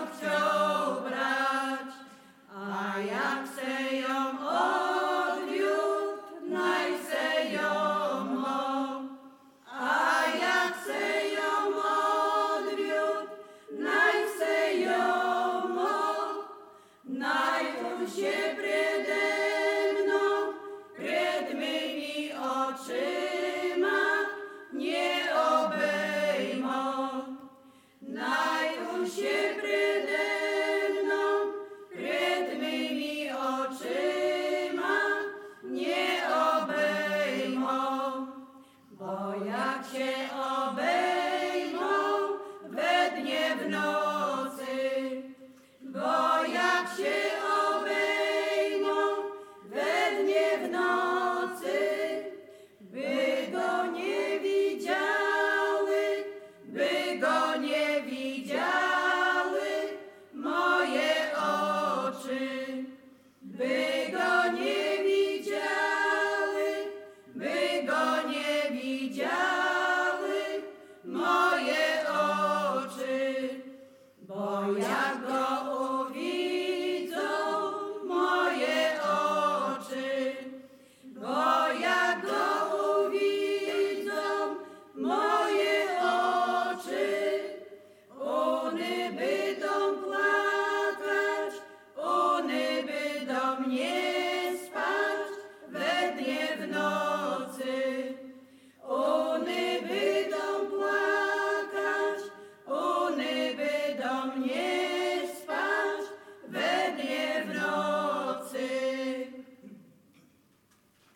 chciał brać, a jak se ją odwiódł, naj se ją mo. A jak se ją odwiódł, naj se ją mo. Naj on się przede mną, przed mymi oczyma nie obejmą. Naj on się przede mną, przed mymi oczyma nie obejmą. Bo jak się obejmą we dnie w nocy, bo jak się obejmą we dnie w nocy, by go nie widziały, by go nie widziały moje oczy, by go nie widziały, by go nie widziały moje oczy, bo ja